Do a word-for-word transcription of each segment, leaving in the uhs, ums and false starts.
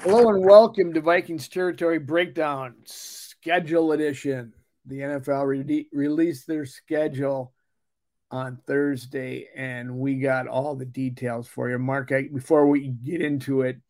Hello and welcome to Vikings Territory Breakdown Schedule Edition. The N F L re- released their schedule on Thursday, and we got all the details for you. Mark, I, before we get into it,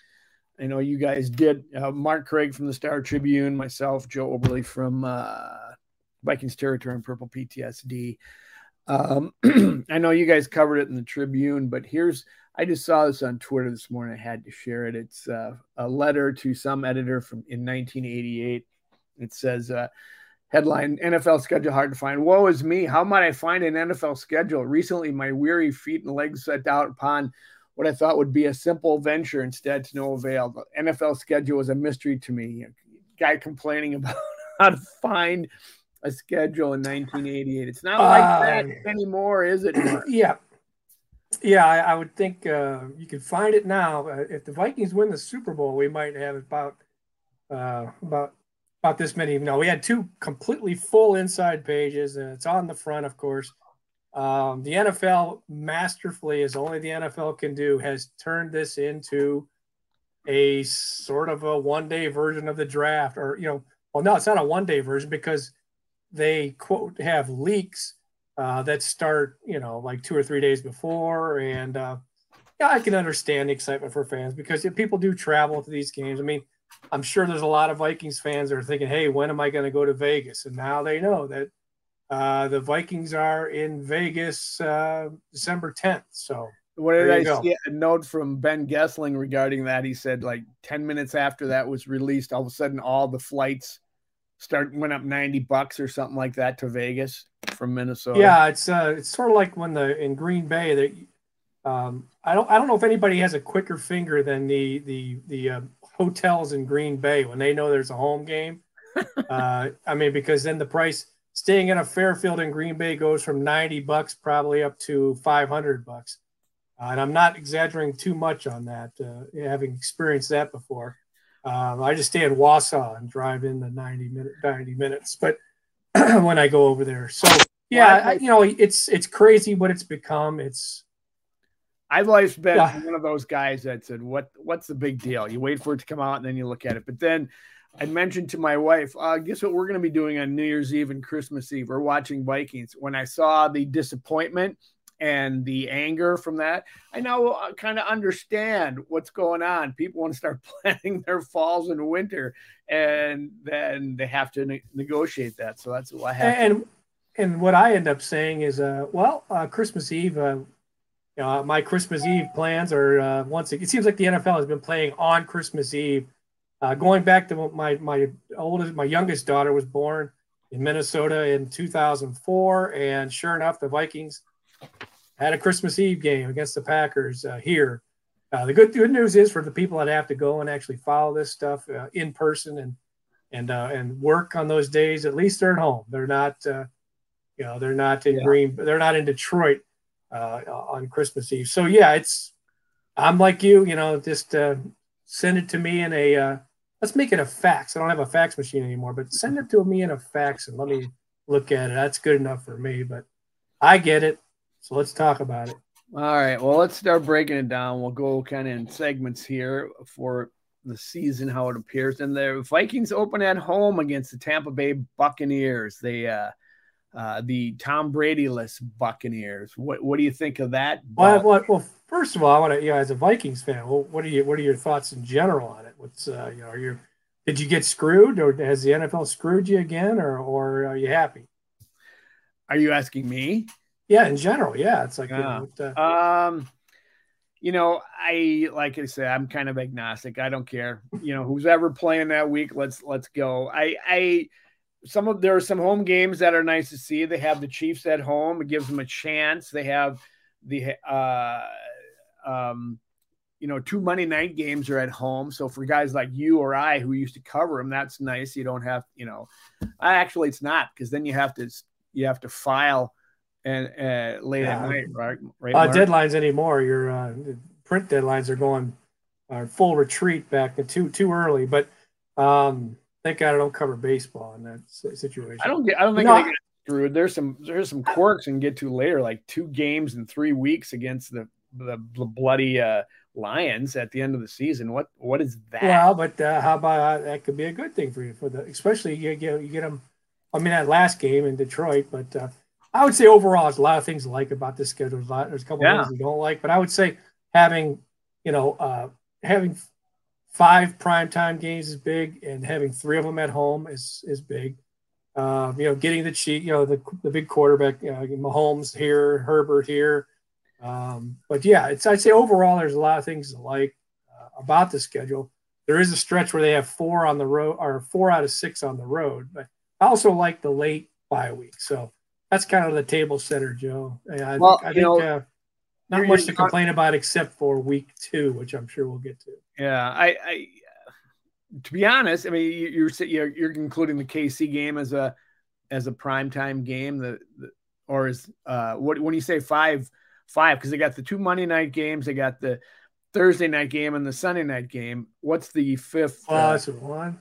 I know you guys did. Uh, Mark Craig from the Star Tribune, myself, Joe Oberly from uh, Vikings Territory and Purple P T S D. Um, I know you guys covered it in the Tribune, but here's I just saw this on Twitter this morning. I had to share it. It's uh, a letter to some editor from in nineteen eighty-eight. It says, uh, headline, N F L schedule hard to find. Woe is me. How might I find an N F L schedule? Recently, my weary feet and legs set out upon what I thought would be a simple venture, instead to no avail. The N F L schedule was a mystery to me. A guy complaining about how to find a schedule in nineteen eighty-eight. It's not like uh, that anymore, is it? Mark? Yeah. Yeah, I, I would think uh, you could find it now. Uh, if the Vikings win the Super Bowl, we might have about uh, about about this many. No, we had two completely full inside pages, and it's on the front, of course. Um, the N F L, masterfully, as only the N F L can do, has turned this into a sort of a one-day version of the draft. Or, you know, well, no, it's not a one-day version because they, quote, have leaks Uh, that start, you know, like two or three days before. And uh, yeah, I can understand the excitement for fans because if people do travel to these games. I mean, I'm sure there's a lot of Vikings fans that are thinking, hey, when am I going to go to Vegas? And now they know that uh, the Vikings are in Vegas uh, December tenth. So what did I go. see? A note from Ben Gessling regarding that. He said like ten minutes after that was released, all of a sudden all the flights start went up ninety bucks or something like that to Vegas from Minnesota. Yeah, it's uh, it's sort of like when the in Green Bay that um, I don't I don't know if anybody has a quicker finger than the the the uh, hotels in Green Bay when they know there's a home game. uh, I mean, because then the price staying in a Fairfield in Green Bay goes from ninety bucks probably up to five hundred bucks, uh, and I'm not exaggerating too much on that, uh, having experienced that before. Um, I just stay in Wausau and drive in the ninety minute ninety minutes, but when I go over there. So yeah, I, you know, it's it's crazy what it's become. It's I've always been yeah. one of those guys that said, "What what's the big deal? You wait for it to come out and then you look at it." But then I mentioned to my wife, uh, "Guess what we're going to be doing on New Year's Eve and Christmas Eve? We're watching Vikings." When I saw the disappointment and the anger from that, I now uh, kind of understand what's going on. People want to start planning their falls and winter, and then they have to ne- negotiate that. So that's what I have. And to- and what I end up saying is, uh, well, uh, Christmas Eve, uh, uh, my Christmas Eve plans are uh, once it, it seems like the N F L has been playing on Christmas Eve, uh, going back to my my oldest, my youngest daughter was born in Minnesota in two thousand four, and sure enough, the Vikings had a Christmas Eve game against the Packers uh, here. Uh, the good good news is for the people that have to go and actually follow this stuff uh, in person and and uh, and work on those days, at least they're at home. They're not, uh, you know, they're not in yeah. Green, they're not in Detroit uh, on Christmas Eve. So yeah, it's I'm like you, you know, just uh, send it to me in a. Uh, let's make it a fax. I don't have a fax machine anymore, but send it to me in a fax and let me look at it. That's good enough for me. But I get it. So let's talk about it. All right. Well, let's start breaking it down. We'll go kind of in segments here for the season, how it appears. And the Vikings open at home against the Tampa Bay Buccaneers. They, uh, uh, the Tom Brady-less Buccaneers. What What do you think of that? Well, well, well first of all, I want to, you know, as a Vikings fan, well, what are you What are your thoughts in general on it? What's, uh, you know, are you did you get screwed, or has the N F L screwed you again, or or are you happy? Are you asking me? Yeah, in general, yeah. It's like, yeah. You know, uh, um, you know, I like I said, I'm kind of agnostic. I don't care. You know, who's ever playing that week, let's let's go. I I some of there are some home games that are nice to see. They have the Chiefs at home. It gives them a chance. They have the uh, um, you know, two Monday night games are at home. So for guys like you or I who used to cover them, that's nice. You don't have, you know, actually it's not, because then you have to you have to file. And uh, late yeah. at night, right? right uh, deadlines anymore. Your uh, print deadlines are going uh, full retreat back to too too early. But um, thank God I don't cover baseball in that situation. I don't get. I don't think no, they get screwed. There's some there's some quirks and get to later, like two games in three weeks against the the, the bloody uh, Lions at the end of the season. What what is that? Well, but uh, how about uh, that could be a good thing for you for the especially you get you get them. I mean that last game in Detroit, but uh, I would say overall there's a lot of things to like about this schedule. There's a, lot, there's a couple Yeah. of things we don't like, but I would say having you know uh, having five primetime games is big, and having three of them at home is is big. Uh, you know, getting the cheat, you know, the the big quarterback, you know, Mahomes here, Herbert here. Um, but yeah, it's I'd say overall there's a lot of things to like uh, about the schedule. There is a stretch where they have four on the road or four out of six on the road, but I also like the late bye week. So that's kind of the table setter, Joe. I, Well, I you think know, uh, not you're- much you're to not- complain about except for week two, which I'm sure we'll get to. Yeah, I, I to be honest, I mean, you- you're you're you're including the K C game as a as a primetime game, the, the or is uh what when you say five five because they got the two Monday night games, they got the Thursday night game and the Sunday night game. What's the fifth? Oh, Uh, that's one.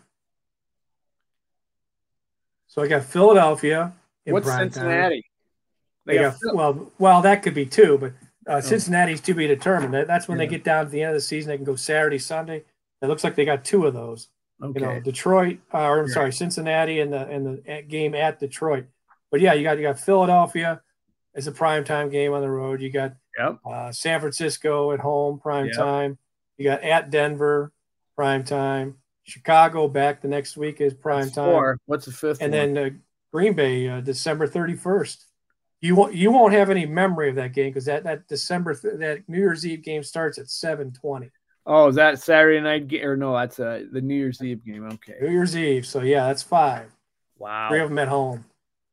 So I got Philadelphia. In what's prime Cincinnati? Time. They, got, got well, well, that could be two, but uh, oh. Cincinnati's to be determined. That, that's when Yeah. they get down to the end of the season. They can go Saturday, Sunday. It looks like they got two of those. Okay. You know, Detroit, uh, or I'm Yeah. sorry, Cincinnati, and the and the game at Detroit. But yeah, you got you got Philadelphia as a primetime game on the road. You got Yep. uh, San Francisco at home, prime Yep. time. You got at Denver, prime time. Chicago back the next week is prime That's time. four. What's the fifth? And one? then uh, Green Bay, uh, December thirty-first. You won't you won't have any memory of that game because that that December th- that New Year's Eve game starts at seven twenty. Oh, is that Saturday night game? Or no, that's uh, the New Year's Eve game. Okay. New Year's Eve. So yeah, that's five. Wow. Three of them at home.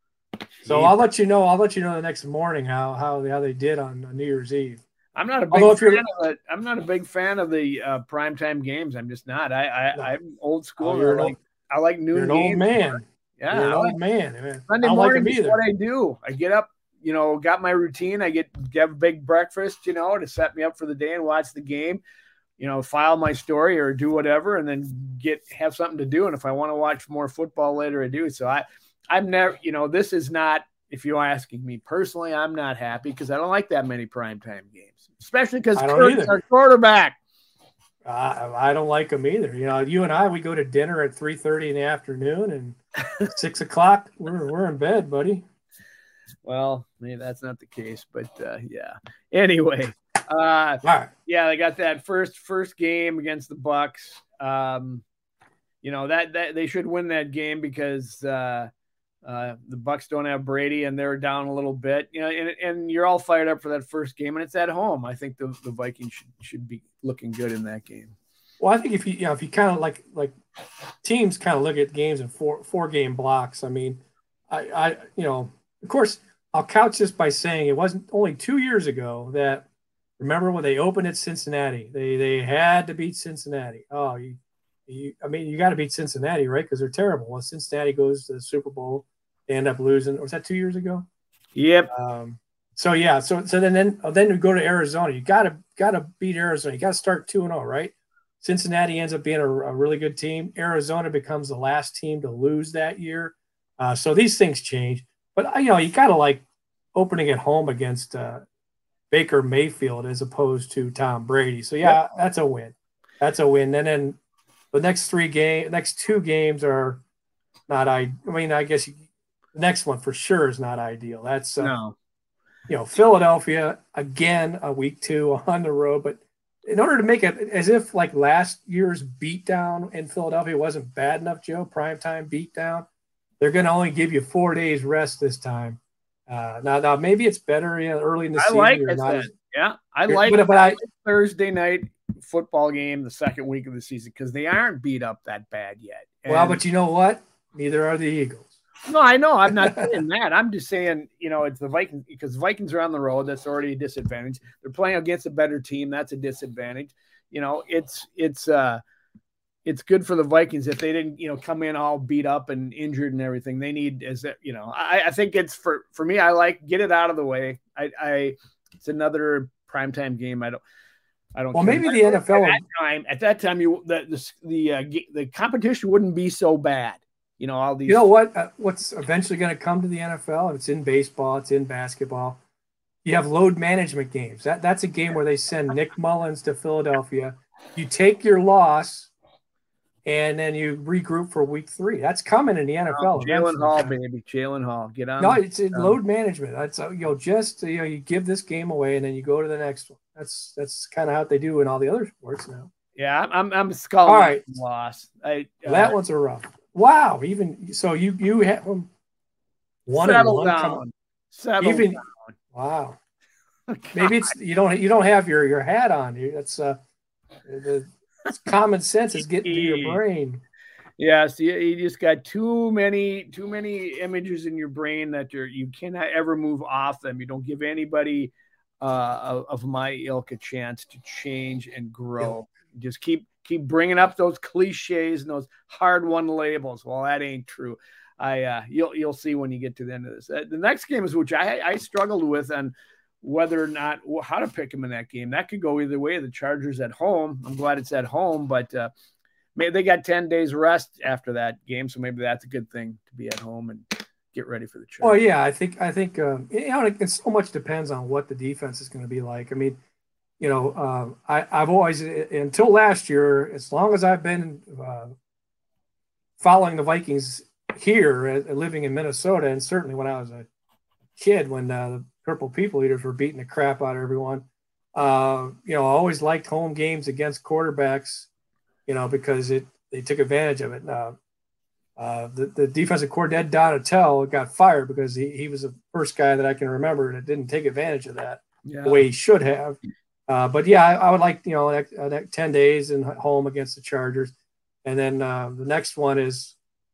So Jeez. I'll let you know. I'll let you know the next morning how how how they did on New Year's Eve. I'm not a big Although if you're- fan of it. I'm not a big fan of the uh, primetime games. I'm just not. I, I No. I'm old school. Oh, you're I an like I like noon You're an games. old man. Yeah, You're an I like- old man. man. Sunday I don't like morning them is either. what I do. I get up, you know, got my routine. I get have a big breakfast, you know, to set me up for the day and watch the game. You know, file my story or do whatever, and then get have something to do. And if I want to watch more football later, I do. So I, I'm never, you know, this is not. If you're asking me personally, I'm not happy because I don't like that many primetime games, especially because I don't Kurt's either. our quarterback. I, I don't like them either. You know, you and I, we go to dinner at three thirty in the afternoon, and six o'clock we're we're in bed, buddy. Well, maybe that's not the case, but uh, yeah. Anyway, uh, All right. yeah, they got that first first game against the Bucks. Um, you know that that they should win that game because uh, uh, the Bucks don't have Brady and they're down a little bit. You know, and, and you're all fired up for that first game, and it's at home. I think the, the Vikings should should be looking good in that game. Well, I think if you you know if you kind of like like teams kind of look at games in four four game blocks. I mean, I I you know of course I'll couch this by saying it wasn't only two years ago that remember when they opened at Cincinnati, they they had to beat Cincinnati. Oh, you, you I mean you got to beat Cincinnati, right? Because they're terrible. Well, Cincinnati goes to the Super Bowl, they end up losing. Or was that two years ago? Yep. Um, so yeah, so so then then then you go to Arizona. You got to got to beat Arizona. You got to start two and zero, right? Cincinnati ends up being a, a really good team. Arizona becomes the last team to lose that year. Uh, so these things change. But, you know, you got to like opening at home against uh, Baker Mayfield as opposed to Tom Brady. So, yeah, yep. that's a win. That's a win. And then the next three game, next two games are not, I, I mean, I guess you, the next one for sure is not ideal. That's, uh, no. you know, Philadelphia, again, a week two on the road. But in order to make it as if like last year's beatdown in Philadelphia wasn't bad enough, Joe, primetime beatdown, they're going to only give you four days rest this time. Uh, now, now maybe it's better you know, early in the I season. like You're it. not as, yeah, I like but, but I, Thursday night football game the second week of the season because they aren't beat up that bad yet. And, well, but you know what? Neither are the Eagles. No, I know. I'm not saying that. I'm just saying, you know, it's the Vikings because Vikings are on the road. That's already a disadvantage. They're playing against a better team. That's a disadvantage. You know, it's it's uh, it's good for the Vikings if they didn't, you know, come in all beat up and injured and everything. They need, as you know, I, I think it's for for me. I like get it out of the way. I, I it's another primetime game. I don't. I don't. Well, care. maybe the N F L at that time. At that time, you the the the, uh, the competition wouldn't be so bad. You know, all these. You know what? Uh, what's eventually going to come to the N F L? It's in baseball. It's in basketball. you have load management games. That that's a game where they send Nick Mullins to Philadelphia. You take your loss, and then you regroup for week three. That's coming in the N F L. Oh, Jalen Hall, baby, Jalen Hall, get on. No, it's a load management. That's you know just you know you give this game away and then you go to the next one. That's that's kind of how they do in all the other sports now. Yeah, I'm I'm sculling. All right, loss. I, uh, that one's a rough. Wow, even so, you you had one. One settle one down. Settle even, down. Wow. Maybe it's you don't you don't have your your hat on. That's uh, the it's common sense is getting to your brain. Yes, you, you just got too many too many images in your brain that you're you cannot ever move off them. You don't give anybody uh, of my ilk a chance to change and grow. Yeah. Just keep keep bringing up those cliches and those hard-won labels. Well, that ain't true. I uh, you'll you'll see when you get to the end of this. Uh, the next game is which I I struggled with on whether or not how to pick them in that game. That could go either way. The Chargers at home. I'm glad it's at home, but uh, maybe they got ten days rest after that game, so maybe that's a good thing to be at home and get ready for the Chargers. Well, yeah, I think I think um, you know it so much depends on what the defense is going to be like. I mean, you know, um, I I've always until last year, as long as I've been uh, following the Vikings here, uh, living in Minnesota, and certainly when I was a kid, when uh, the Purple People Eaters were beating the crap out of everyone. Uh, you know, I always liked home games against quarterbacks, you know, because it they took advantage of it. Uh, uh, the, the defensive coordinator, Ed Donatel, got fired because he, he was the first guy that I can remember that didn't take advantage of that yeah. the way he should have. Uh, but, yeah, I, I would like, you know, that, uh, that ten days in home against the Chargers. And then uh, the next one is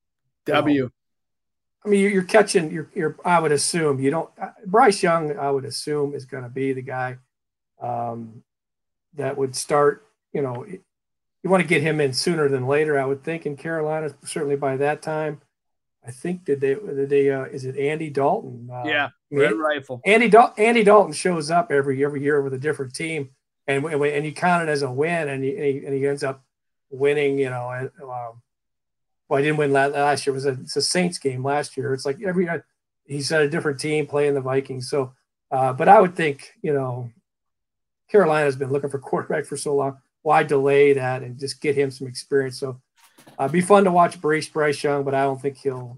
W. Know, I mean, you're catching. You're. You're. I would assume you don't. Bryce Young, I would assume, is going to be the guy um, that would start. You know, you want to get him in sooner than later. I would think in Carolina, certainly by that time. I think did they? Did they? Uh, is it Andy Dalton? Uh, yeah, Red I mean, Rifle. Andy Dal- Andy Dalton shows up every every year with a different team, and and you count it as a win, and he and he, and he ends up winning. You know. And, um, Well, he didn't win last year. It was a, it's a Saints game last year. It's like every he's at a different team playing the Vikings. So, uh, but I would think, you know, Carolina's been looking for quarterback for so long. Why delay that and just get him some experience? So, uh, be fun to watch Bryce Bryce Young, but I don't think he'll.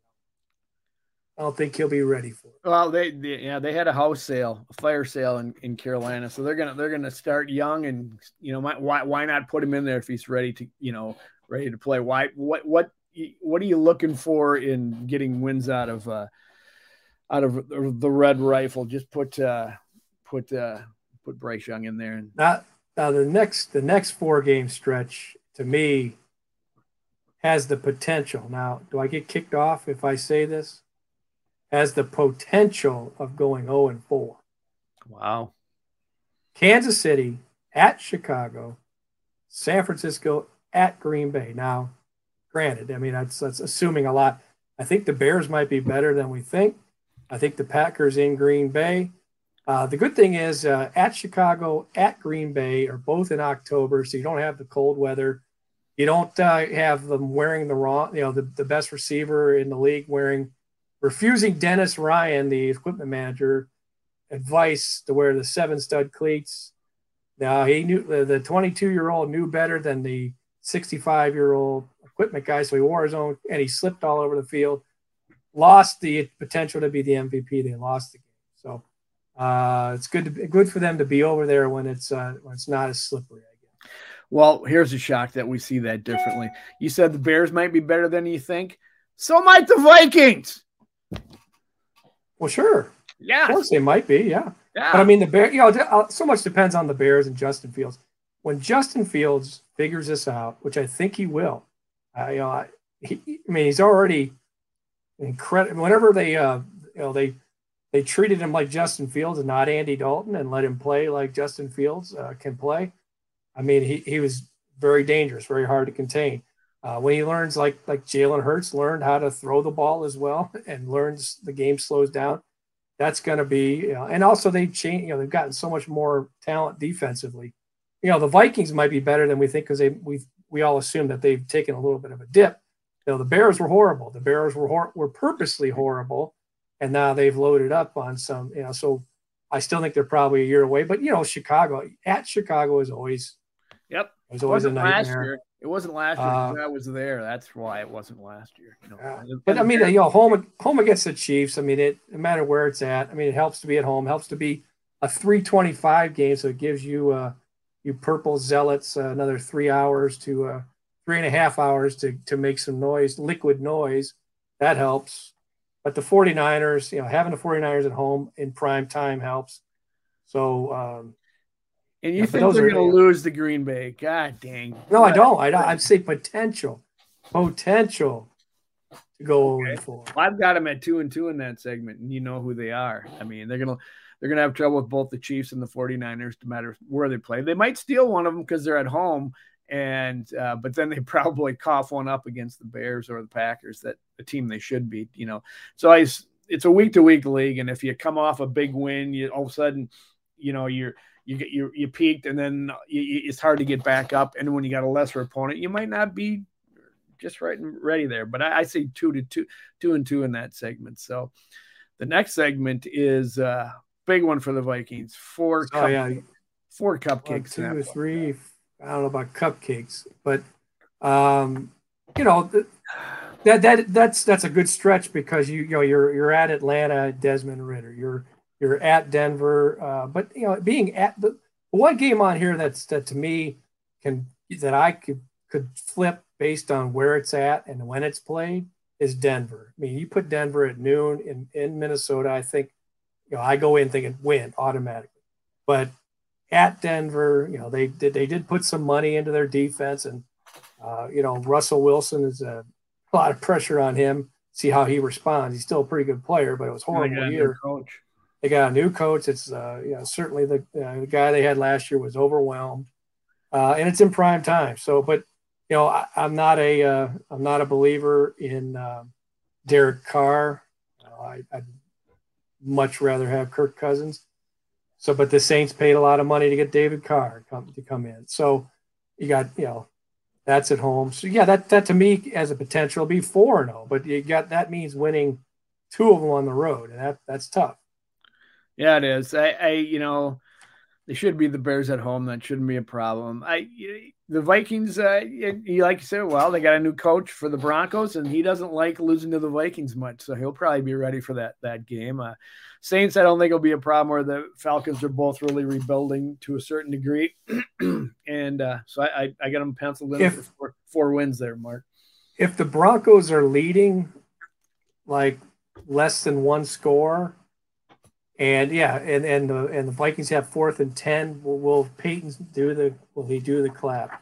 I don't think he'll be ready for it. Well, they, they yeah they had a house sale, a fire sale in, in Carolina, so they're gonna they're gonna start young and you know why why not put him in there if he's ready to you know. ready to play. Why? What? What? What are you looking for in getting wins out of uh, out of the Red Rifle? Just put uh, put uh, put Bryce Young in there. And now, now the next the next four game stretch to me has the potential. Now, do I get kicked off if I say this? Has the potential of going zero and four. Wow. Kansas City at Chicago, San Francisco at Green Bay. Now, granted, I mean, that's, that's assuming a lot. I think the Bears might be better than we think. I think the Packers in Green Bay. Uh, the good thing is uh, at Chicago, at Green Bay are both in October, so you don't have the cold weather. You don't uh, have them wearing the wrong, you know, the, the best receiver in the league wearing, refusing Dennis Ryan, the equipment manager, advice to wear the seven stud cleats. Now, he knew the twenty-two-year-old knew better than the sixty-five-year-old equipment guy, so he wore his own, and he slipped all over the field, lost the potential to be the M V P. They lost the game. So uh, it's good to be, good for them to be over there when it's uh, when it's not as slippery, I guess. Well, here's a shock that we see that differently. You said the Bears might be better than you think. So might the Vikings. Well, sure. Yeah. Of course they might be, yeah. Yeah. But I mean, the Bear, you know, so much depends on the Bears and Justin Fields. When Justin Fields figures this out, which I think he will, uh, you know, I, he, I mean, he's already incredible. Whenever they, uh, you know, they they treated him like Justin Fields and not Andy Dalton, and let him play like Justin Fields uh, can play. I mean, he he was very dangerous, very hard to contain. Uh, when he learns, like like Jalen Hurts learned how to throw the ball as well, and learns the game slows down. That's going to be, you know, and also they've changed, you know, they've gotten so much more talent defensively. You know, the Vikings might be better than we think because they we we all assume that they've taken a little bit of a dip. You know, the Bears were horrible. The Bears were hor- were purposely horrible, and now they've loaded up on some. You know, so I still think they're probably a year away. But you know, Chicago at Chicago is always yep. It was always a nightmare. It wasn't last year because uh, I was there. That's why it wasn't last year. You know? uh, but I mean, you know, home home against the Chiefs. I mean, it no matter where it's at. I mean, it helps to be at home. Helps to be a three twenty-five game, so it gives you uh, you purple zealots uh, another three hours to uh, three and a half hours to to make some noise, liquid noise. That helps. But the 49ers, you know, having the 49ers at home in prime time helps. So. Um, And you yeah, think they're going to lose to Green Bay? God dang! No, I don't. I don't. I'd say potential, potential to go okay. over four. Well, I've got them at two and two in that segment, and you know who they are. I mean, they're gonna they're gonna have trouble with both the Chiefs and the 49ers, no matter where they play. They might steal one of them because they're at home, and uh, but then they probably cough one up against the Bears or the Packers, that the team they should beat. You know, so I, it's a week to week league, and if you come off a big win, you all of a sudden, you know, you're You get you you peaked, and then you, it's hard to get back up. And when you got a lesser opponent, you might not be just right and ready there. But I, I say two to two, two and two in that segment. So the next segment is a big one for the Vikings. Four, oh, cup, yeah. four cupcakes. One, two or three. I don't know about cupcakes, but um, you know that that that's that's a good stretch because you you know you're you're at Atlanta, Desmond Ridder. You're You're at Denver, uh, but you know, being at the one game on here that's that to me can that I could could flip based on where it's at and when it's played is Denver. I mean, you put Denver at noon in, in Minnesota, I think, you know, I go in thinking win automatically. But at Denver, you know, they did they did put some money into their defense, and uh, you know, Russell Wilson is a, a lot of pressure on him. See how he responds. He's still a pretty good player, but it was a horrible year. Coach. They got a new coach. It's uh, you know, certainly the, uh, the guy they had last year was overwhelmed, uh, and it's in prime time. So, but you know, I, I'm not a uh, I'm not a believer in uh, Derek Carr. Uh, I, I'd much rather have Kirk Cousins. So, but the Saints paid a lot of money to get David Carr come, to come in. So, you got you know, that's at home. So yeah, that that to me as a potential be four and zero. But you got that means winning two of them on the road, and that that's tough. Yeah, it is. I, I, you know, they should be the Bears at home. That shouldn't be a problem. I, the Vikings, uh, you like you said, well, they got a new coach for the Broncos, and he doesn't like losing to the Vikings much, so he'll probably be ready for that that game. Uh, Saints, I don't think it'll be a problem. Where the Falcons are both really rebuilding to a certain degree, and uh, so I, I, I got them penciled in if, for four, four wins there, Mark. If the Broncos are leading, like less than one score. And yeah, and, and the and the Vikings have fourth and ten. Will, will Peyton do the? Will he do the clap?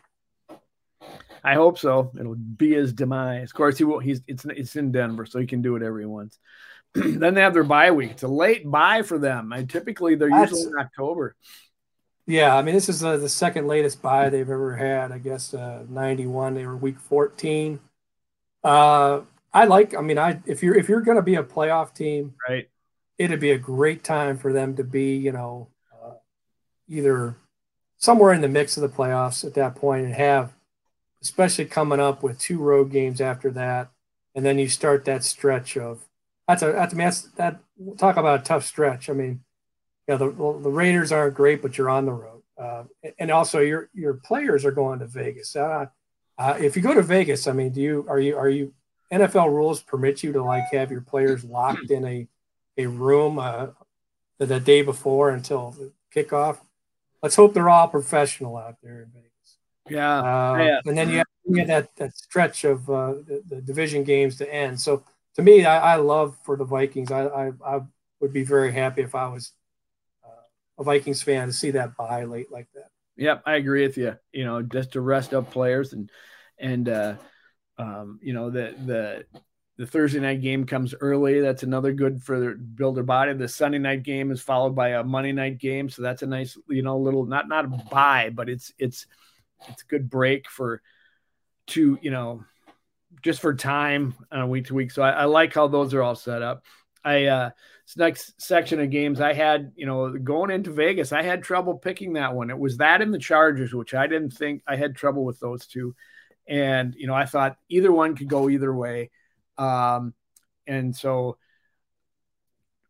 I hope so. It'll be his demise. Of course, he will. He's it's it's in Denver, so he can do it every once. Then they have their bye week. It's a late bye for them. And typically, they're That's, usually in October. Yeah, I mean, this is uh, the second latest bye they've ever had. I guess uh, ninety-one. They were week fourteen. Uh, I like. I mean, I if you're if you're going to be a playoff team, right. It'd be a great time for them to be, you know, uh, either somewhere in the mix of the playoffs at that point and have, especially coming up with two road games after that. And then you start that stretch of, that's a, that's, I mean, that's, that, talk about a tough stretch. I mean, you know, the, the Raiders aren't great, but you're on the road. Uh, and also your, your players are going to Vegas. Uh, uh, if you go to Vegas, I mean, do you, are you, are you, N F L rules permit you to like have your players locked in a, a room uh, the, the day before until the kickoff? Let's hope they're all professional out there in Vegas. Yeah. Uh, yeah. And then you have, you have that, that stretch of uh, the, the division games to end. So to me, I, I love for the Vikings. I, I, I would be very happy if I was uh, a Vikings fan to see that bye late like that. Yep, I agree with you. You know, just to rest up players and, and uh, um, you know, the, the, The Thursday night game comes early. That's another good for their, build their body. The Sunday night game is followed by a Monday night game, so that's a nice, you know, little not not a bye, but it's it's it's a good break for to you know just for time on a week to week. So I, I like how those are all set up. I uh, this next section of games I had, you know, going into Vegas, I had trouble picking that one. It was that and the Chargers, which I didn't think I had trouble with those two, and you know I thought either one could go either way. Um, and so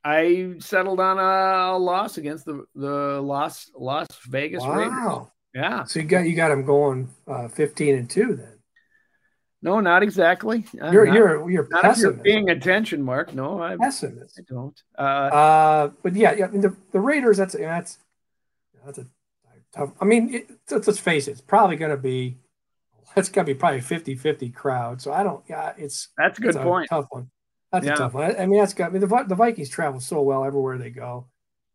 I settled on a loss against the the Las Las Vegas Raiders. Wow. Yeah. So you got you got them going uh, fifteen and two then. No, not exactly. You're not, you're you're not if you're pessimist. paying attention, Mark. No, I, pessimist. I don't. Uh, uh, but yeah, yeah. I mean, the the Raiders. That's that's that's a tough. I mean, it, let's, let's face it. It's probably going to be. It's going to be probably a fifty-fifty crowd. So I don't. Yeah, it's that's a good it's point. A tough one. That's yeah. a tough one. I, I mean, that's got. I mean, the the Vikings travel so well everywhere they go.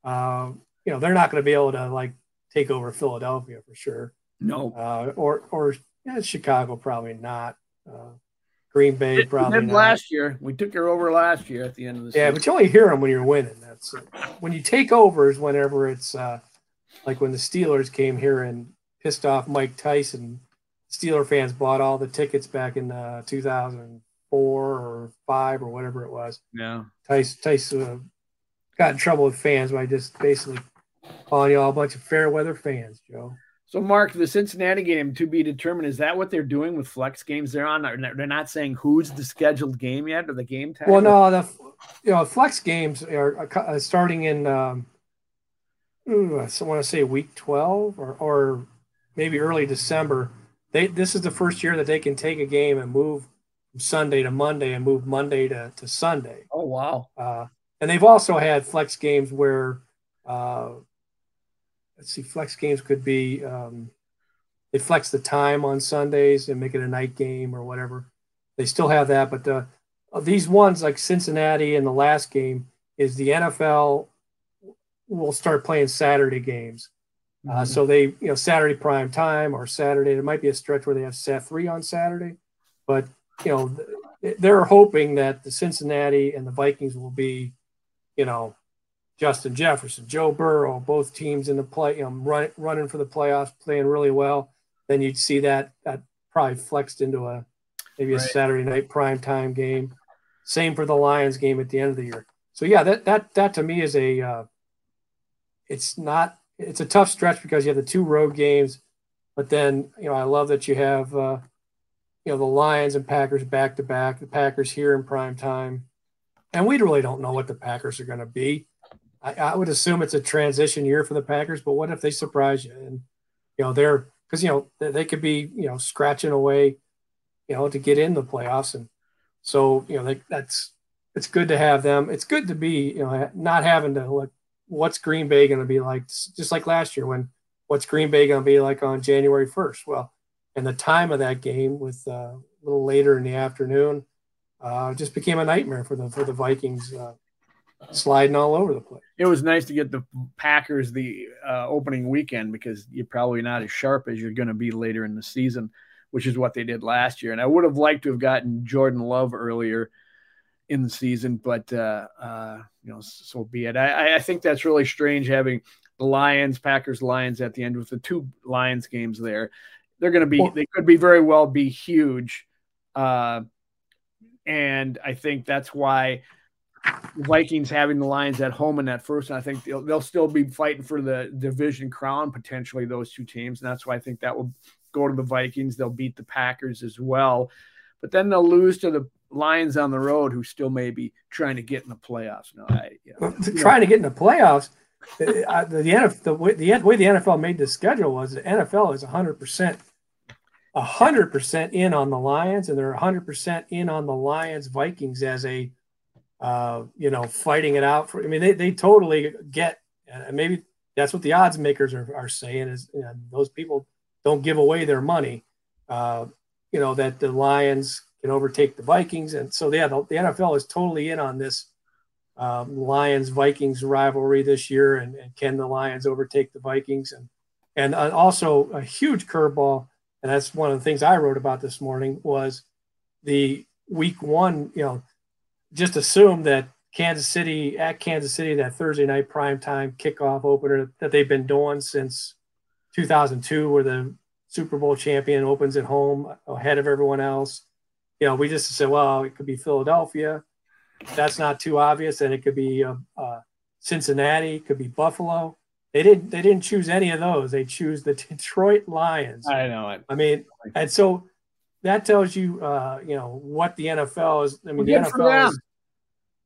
Um, you know, they're not going to be able to like take over Philadelphia for sure. No. Uh, or or yeah, Chicago probably not. Uh, Green Bay probably not. Last year, we took her over last year at the end of the season. Yeah, but you only hear them when you're winning. That's it. When you take over is whenever it's uh, like when the Steelers came here and pissed off Mike Tyson. Steeler fans bought all the tickets back in uh, two thousand four or five or whatever it was. Yeah, Tyson, Tyson uh, got in trouble with fans by just basically calling you all a bunch of fair weather fans, Joe. So, Mark, the Cincinnati game to be determined, is that what they're doing with flex games they're on? They're not saying who's the scheduled game yet or the game time? Well, no, the you know flex games are uh, starting in, um, ooh, I want to say week twelve or, or maybe early December. They This is the first year that they can take a game and move from Sunday to Monday and move Monday to, to Sunday. Oh, wow. Uh, and they've also had flex games where uh, – let's see, flex games could be um, they flex the time on Sundays and make it a night game or whatever. They still have that, but the, uh, these ones like Cincinnati and the last game is the N F L will start playing Saturday games. Uh, mm-hmm. So they, you know, Saturday prime time or Saturday. There might be a stretch where they have Sat three on Saturday, but you know they're hoping that the Cincinnati and the Vikings will be, you know. Justin Jefferson, Joe Burrow, both teams in the play, you know, run, running for the playoffs, playing really well. Then you'd see that that probably flexed into a maybe a right. Saturday night primetime game. Same for the Lions game at the end of the year. So yeah, that that that to me is a uh, it's not it's a tough stretch because you have the two road games, but then you know I love that you have uh, you know the Lions and Packers back to back. The Packers here in prime time, and we really don't know what the Packers are going to be. I, I would assume it's a transition year for the Packers, but what if they surprise you? And, you know, they're because, you know, they, they could be, you know, scratching away, you know, to get in the playoffs. And so, you know, they, that's it's good to have them. It's good to be, you know, not having to look what's Green Bay going to be like, just like last year when what's Green Bay going to be like on January first. Well, and the time of that game with uh, a little later in the afternoon uh, just became a nightmare for the for the Vikings. Uh, sliding all over the place. It was nice to get the Packers the uh, opening weekend because you're probably not as sharp as you're going to be later in the season, which is what they did last year. And I would have liked to have gotten Jordan Love earlier in the season, but uh, uh, you know, so be it. I, I think that's really strange having the Lions, Packers, Lions at the end with the two Lions games there. They're going to be, well, they could be very well be huge. Uh, and I think that's why Vikings having the Lions at home in that first, and I think they'll, they'll still be fighting for the division crown, potentially those two teams. And that's why I think that will go to the Vikings. They'll beat the Packers as well, but then they'll lose to the Lions on the road, who still may be trying to get in the playoffs. No, I, you know, trying to get in the playoffs. the, the, N F L, the, the way the N F L made the schedule was the N F L is one hundred percent, one hundred percent in on the Lions, and they're one hundred percent in on the Lions Vikings as a Uh, you know, fighting it out for. I mean, they, they totally get, and maybe that's what the odds makers are, are saying is, you know, those people don't give away their money. Uh, you know, that the Lions can overtake the Vikings, and so yeah, the, the N F L is totally in on this um, Lions Vikings rivalry this year, and, and can the Lions overtake the Vikings, and and uh, also a huge curveball, and that's one of the things I wrote about this morning was the week one, you know. Just assume that Kansas City at Kansas City, that Thursday night primetime kickoff opener that they've been doing since two thousand two, where the Super Bowl champion opens at home ahead of everyone else. You know, we just said, well, it could be Philadelphia. That's not too obvious. And it could be uh, uh, Cincinnati, it could be Buffalo. They didn't, they didn't choose any of those. They choose the Detroit Lions. I know it. I mean, and so that tells you, uh, you know, what the N F L is. I mean, well, the N F L is,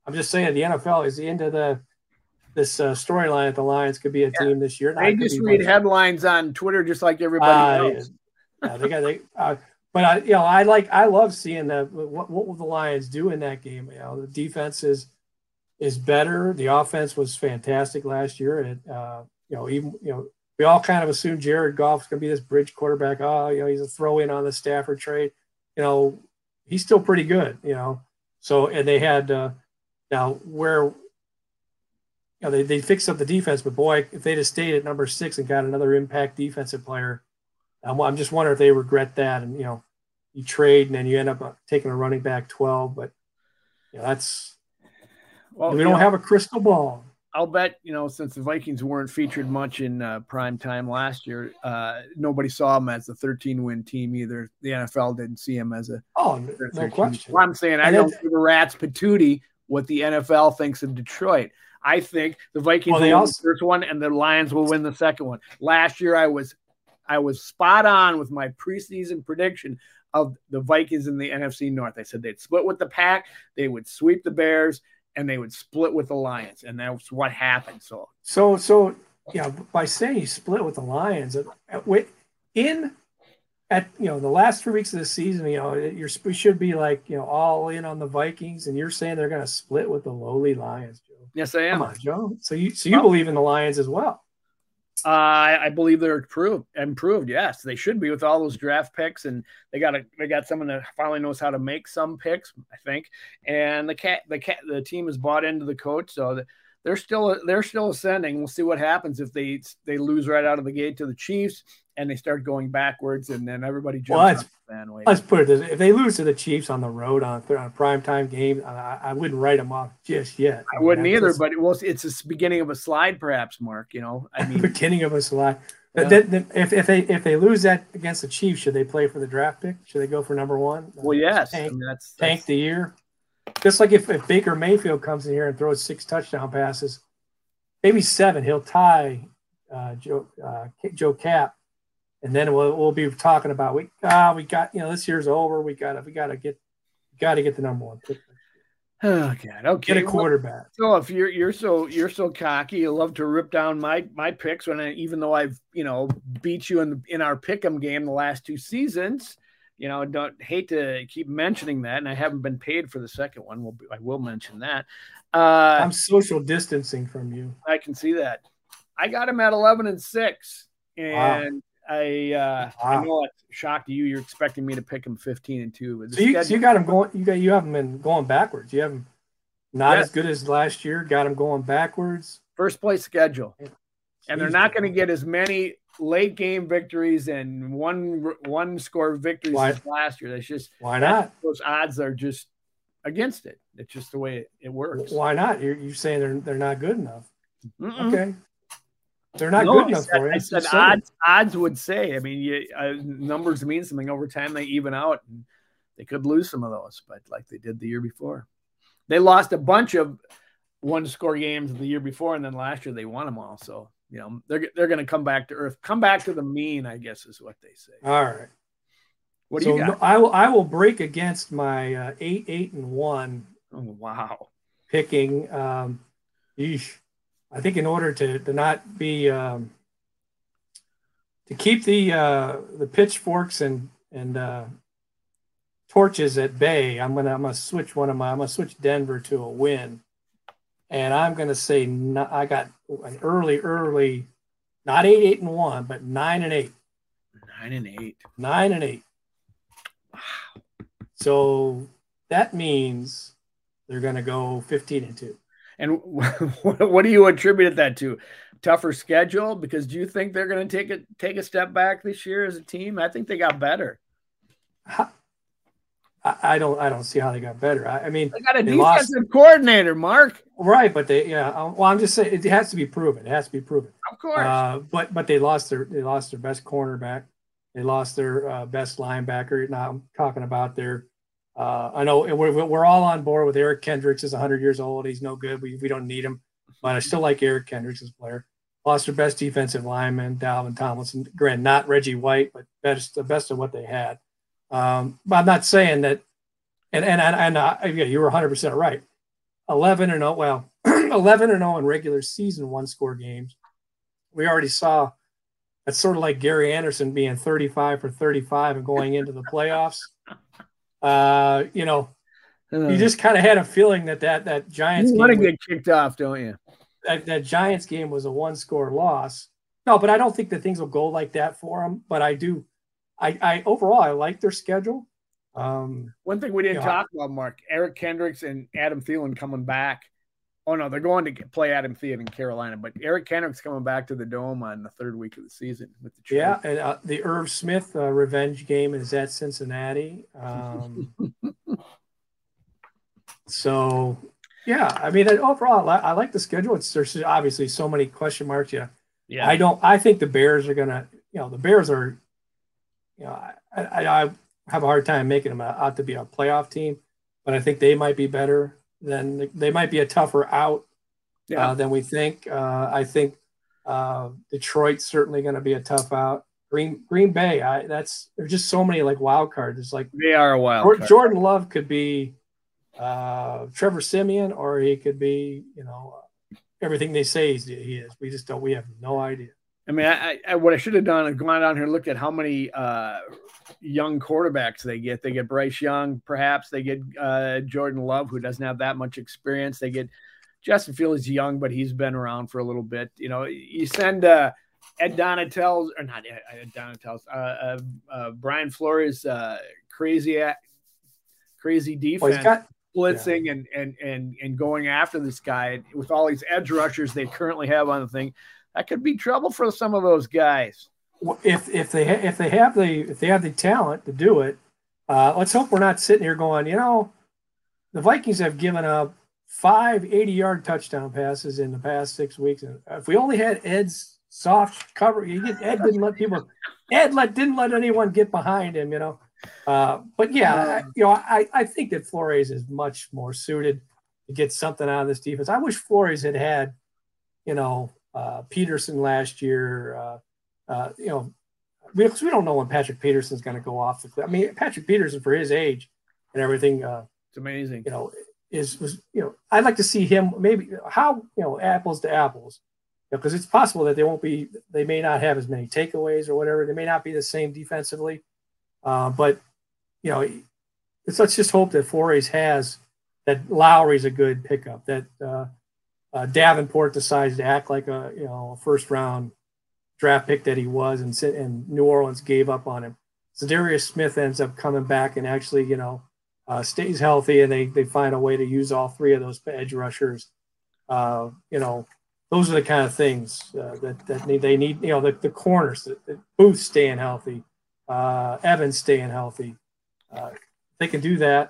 I'm just saying the N F L is into the this uh, storyline that the Lions could be a team this year. They just read headlines on Twitter just like everybody uh, else. Yeah, they got they. Uh, but I, you know, I like I love seeing the what what will the Lions do in that game. You know, the defense is is better. The offense was fantastic last year, and uh, you know, even you know, we all kind of assumed Jared Goff's going to be this bridge quarterback. Oh, you know, he's a throw in on the Stafford trade. You know, he's still pretty good. You know, so and they had uh, now where. You know, they, they fixed up the defense, but boy, if they'd have stayed at number six and got another impact defensive player, I'm, I'm just wondering if they regret that. And, you know, you trade and then you end up taking a running back twelve, but you know, that's, well, we don't know, have a crystal ball. I'll bet, you know, since the Vikings weren't featured much in uh, prime time last year, uh, nobody saw them as a thirteen win team either. The N F L didn't see them as a, oh, no question. Well, I'm saying, I and don't give a rat's patootie what the N F L thinks of Detroit. I think the Vikings well, will win also, the first one and the Lions will win the second one. Last year, I was I was spot on with my preseason prediction of the Vikings in the N F C North. I said they'd split with the Pack, they would sweep the Bears, and they would split with the Lions, and that's what happened. So, so, so, yeah, by saying you split with the Lions, in at you know the last three weeks of the season, you know you're we should be like you know all in on the Vikings, and you're saying they're going to split with the lowly Lions. Yes, I am. Come on, Joe. So you so you well, believe in the Lions as well? Uh, I believe they're improved. Improved, yes, they should be with all those draft picks, and they got a they got someone that finally knows how to make some picks, I think. And the cat the cat the team is bought into the coach, so they're still they're still ascending. We'll see what happens if they they lose right out of the gate to the Chiefs and they start going backwards, and then everybody jumps well, on the bandwagon. Let's put it this way. If they lose to the Chiefs on the road on, on a primetime game, I, I wouldn't write them off just yet. I, I wouldn't mean, either, just, but it was, it's the beginning of a slide perhaps, Mark. You know, I mean, beginning of a slide. Yeah. The, the, if, if, they, if they lose that against the Chiefs, should they play for the draft pick? Should they go for number one? Well, yes. Tank, I mean, that's, tank that's... the year. Just like if, if Baker Mayfield comes in here and throws six touchdown passes, maybe seven, he'll tie uh, Joe, uh, Joe Cap. And then we'll we'll be talking about we ah we got you know this year's over we got to we got to get got to get the number one pick. Oh God, okay. Get a quarterback. Well, so if you're you're so you're so cocky, you love to rip down my my picks when I, even though I've you know beat you in in our pick'em game the last two seasons. You know, don't hate to keep mentioning that, and I haven't been paid for the second one. We'll I will mention that. Uh, I'm social distancing from you. I can see that. I got him at eleven and six, and. Wow. I uh, wow. I know it's shocked to you. You're expecting me to pick him fifteen and two. So you, so you got him going. You got you haven't been going backwards. You haven't not yes. as good as last year. Got him going backwards. First place schedule, and Jeez, they're not going to get as many late game victories and one one score victories why, as last year. That's just why not? Those odds are just against it. It's just the way it, it works. Why not? You're you're saying they're they're not good enough. Mm-mm. Okay. They're not no, good enough said, for you. I said odds, odds would say. I mean, you, uh, numbers mean something. Over time, they even out, and they could lose some of those, but like they did the year before. They lost a bunch of one-score games the year before, and then last year they won them all. So, you know, they're they're going to come back to earth, come back to the mean, I guess is what they say. All right. What do so you got? I will I will break against my uh, eight eight and one. Oh wow! Picking. Um, eesh. I think in order to, to not be um, to keep the uh, the pitchforks and and uh, torches at bay, I'm gonna I'm gonna switch one of my I'm gonna switch Denver to a win, and I'm gonna say no, I got an early early, not eight eight and one, but nine and eight. Nine and eight. Nine and eight. Wow. So that means they're gonna go fifteen and two. And what do you attribute that to? Tougher schedule? Because do you think they're going to take a take a step back this year as a team? I think they got better. I, I don't. I don't see how they got better. I, I mean, they got a they defensive lost, coordinator, Mark. Right, but they yeah. Well, I'm just saying it has to be proven. It has to be proven. Of course. Uh, but but they lost their they lost their best cornerback. They lost their uh, best linebacker. Now I'm talking about their. Uh, I know we're, we're all on board with Eric Kendricks is one hundred years old. He's no good. We we don't need him. But I still like Eric Kendricks as a player. Lost their best defensive lineman, Dalvin Tomlinson. Granted, not Reggie White, but best the best of what they had. Um, but I'm not saying that. And and and, and uh, yeah, you were one hundred percent right. eleven and oh, well, eleven and oh in regular season one score games. We already saw that's sort of like Gary Anderson being thirty-five for thirty-five and going into the playoffs. Uh, you know, uh, you just kind of had a feeling that that, that Giants you game want to get kicked off, don't you? That, that Giants game was a one score loss. No, but I don't think that things will go like that for them. But I do, I, I overall I like their schedule. Um, One thing we didn't you know, talk about, Mark, Eric Kendricks and Adam Thielen coming back. Oh no, they're going to get, play Adam Thielen in Carolina, but Eric Kendricks coming back to the Dome on the third week of the season with the trade. Yeah, and uh, the Irv Smith uh, revenge game is at Cincinnati. Um, so yeah, I mean overall, I, I like the schedule. It's there's obviously so many question marks. Yeah, yeah. I don't. I think the Bears are gonna. You know, the Bears are. You know, I, I, I have a hard time making them out to be a playoff team, but I think they might be better. Then they might be a tougher out yeah. uh, than we think. Uh, I think uh, Detroit's certainly going to be a tough out. Green Green Bay, I, that's there's just so many like wild cards. It's like they are a wild Jordan, card. Jordan Love could be uh, Trevor Siemian, or he could be you know everything they say he is. We just don't. We have no idea. I mean, I, I what I should have done is gone down here and looked at how many uh, young quarterbacks they get. They get Bryce Young, perhaps. They get uh, Jordan Love, who doesn't have that much experience. They get Justin Fields, young, but he's been around for a little bit. You know, you send uh, Ed Donatell's, or not Ed, Ed Donatell's, uh, uh, uh, Brian Flores, uh, crazy, crazy defense. Well, got, blitzing yeah. and, and, and, and going after this guy with all these edge rushers they currently have on the thing. That could be trouble for some of those guys. If if they ha- if they have the if they have the talent to do it, uh, let's hope we're not sitting here going, you know, the Vikings have given up five eighty-yard touchdown passes in the past six weeks. And if we only had Ed's soft cover, you get, Ed didn't let people Ed let didn't let anyone get behind him, you know. Uh, but yeah, I, you know, I I think that Flores is much more suited to get something out of this defense. I wish Flores had had, you know. Uh, Peterson last year, uh, uh, you know, we, we don't know when Patrick Peterson's going to go off the cliff. I mean, Patrick Peterson for his age and everything, uh, it's amazing. You know, is was you know, I'd like to see him maybe how you know apples to apples, because you know, it's possible that they won't be, they may not have as many takeaways or whatever. They may not be the same defensively, uh, but you know, it's, let's just hope that Flores has that. Lowry's a good pickup. That. Uh, Uh, Davenport decides to act like a you know first round draft pick that he was, and and New Orleans gave up on him. Za'Darius Smith ends up coming back and actually you know uh, stays healthy, and they they find a way to use all three of those edge rushers. Uh, you know, those are the kind of things uh, that that need, they need. You know, the, the corners, the, the Booth staying healthy, uh, Evans staying healthy. Uh, they can do that.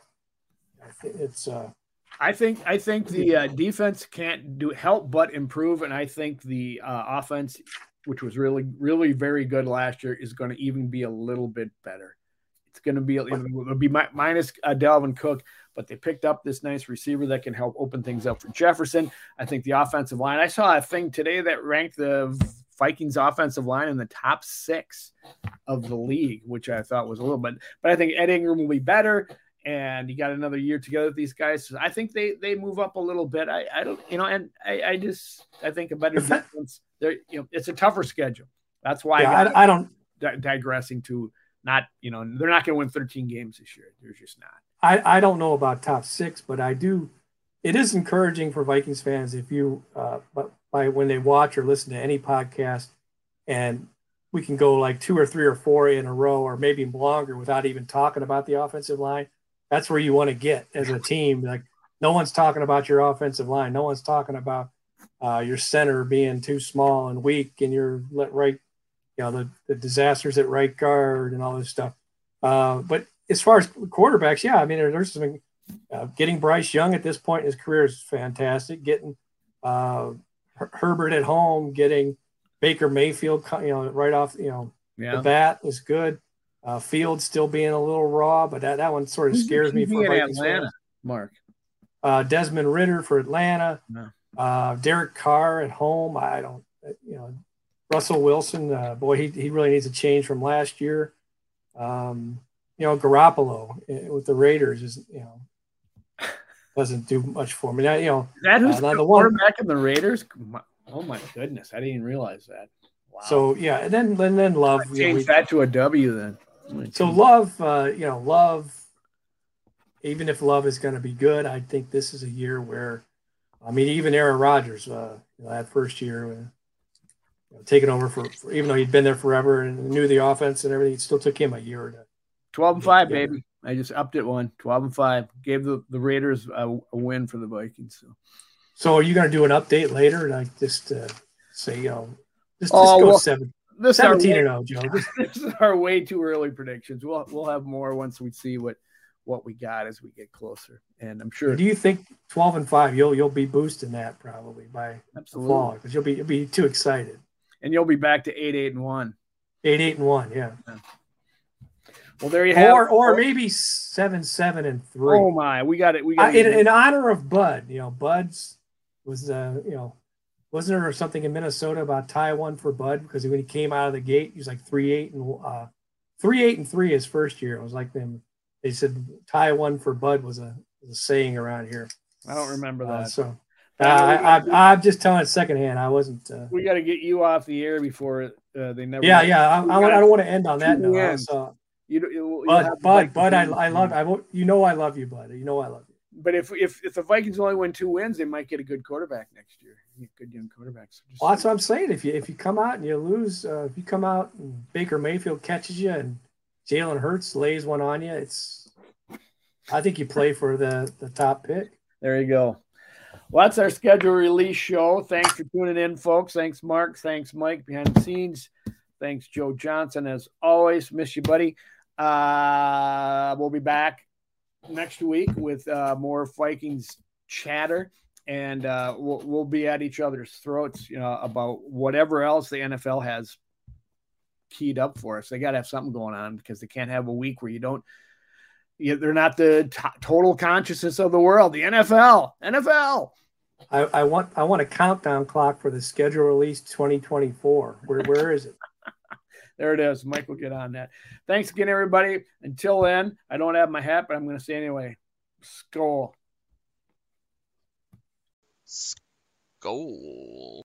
It's. Uh, I think I think the uh, defense can't do help but improve, and I think the uh, offense, which was really really very good last year, is going to even be a little bit better. It's going to be it'll be mi- minus uh, Dalvin Cook, but they picked up this nice receiver that can help open things up for Jefferson. I think the offensive line. I saw a thing today that ranked the Vikings offensive line in the top six of the league, which I thought was a little bit. But I think Ed Ingram will be better. And you got another year together with these guys. So I think they they move up a little bit. I, I don't, you know, and I, I just I think a better defense. They're, you know, it's a tougher schedule. That's why yeah, I, got, I, I don't di- digressing to not, you know, they're not going to win thirteen games this year. They're just not. I, I don't know about top six, but I do. It is encouraging for Vikings fans if you, uh, but by when they watch or listen to any podcast, and we can go like two or three or four in a row, or maybe longer, without even talking about the offensive line. That's where you want to get as a team. Like no one's talking about your offensive line. No one's talking about uh, your center being too small and weak, and your let right, you know, the, the disasters at right guard and all this stuff. Uh, but as far as quarterbacks, yeah, I mean, there, there's some uh, getting Bryce Young at this point in his career is fantastic. Getting uh, Her- Herbert at home, getting Baker Mayfield, you know, right off, you know, yeah. the bat is good. Uh, Fields still being a little raw, but that, that one sort of scares me for Vikings Atlanta, fans. Mark. Uh, Desmond Ridder for Atlanta. No. Uh, Derek Carr at home. I don't, you know, Russell Wilson. Uh, boy, he he really needs a change from last year. Um, you know, Garoppolo with the Raiders is, you know, doesn't do much for me. Now, you know, Is that who's uh, the the one quarterback in the Raiders? Oh my goodness, I didn't even realize that. Wow. So yeah, and then and then Love. Change you know, we, that to a W then. Oh so Love, uh, you know, Love. Even if Love is going to be good, I think this is a year where, I mean, even Aaron Rodgers, uh, you know, that first year, uh, you know, taking over for, for, even though he'd been there forever and knew the offense and everything, it still took him a year to. twelve and five, baby. I just upped it one. twelve and five. Gave the, the Raiders a, a win for the Vikings. So, so are you going to do an update later? Like just uh, say, you know, just, oh, just go well, seven, this seventeen and oh, Joe. This, this is our way too early predictions. We'll we'll have more once we see what what we got as we get closer. And I'm sure. Do you think twelve and five you'll you'll be boosting that probably by Absolutely. the fall because you'll be you'll be too excited. And you'll be back to eight eight and one. Eight eight and one, yeah. yeah. Well, there you have or it. or maybe seven seven and three. Oh my, we got it. We got uh, in, in honor of Bud. You know, Bud's was uh you know, wasn't there something in Minnesota about tie one for Bud because when he came out of the gate he was like three eight and uh three eight and three his first year. It was like them. They said tie one for Bud was a, was a saying around here. I don't remember that. Uh, so uh, I, I, I'm just telling it secondhand. I wasn't. Uh, we got to get you off the air before uh, they never. Yeah, yeah. I, I, I don't want to end on that note. So, you, you, Bud, Bud, Bud. I, I love. I won't, you know I love you, Bud. You know I love you. But if if if the Vikings only win two wins, they might get a good quarterback next year. Good young quarterbacks. So well, that's what I'm saying. If you if you come out and you lose, uh, if you come out and Baker Mayfield catches you and Jalen Hurts lays one on you, it's. I think you play for the the top pick. There you go. Well, that's our schedule release show. Thanks for tuning in, folks. Thanks, Mark. Thanks, Mike, behind the scenes. Thanks, Joe Johnson, as always. Miss you, buddy. Uh, we'll be back next week with uh, more Vikings chatter, and uh, we'll, we'll be at each other's throats, you know, about whatever else the N F L has keyed up for us. They got to have something going on because they can't have a week where you don't. You, they're not the t- total consciousness of the world. The N F L, N F L. I, I want I want a countdown clock for the schedule release twenty twenty-four. Where where is it? There it is. Mike will get on that. Thanks again, everybody. Until then, I don't have my hat, but I'm going to say anyway. Skol. Skol.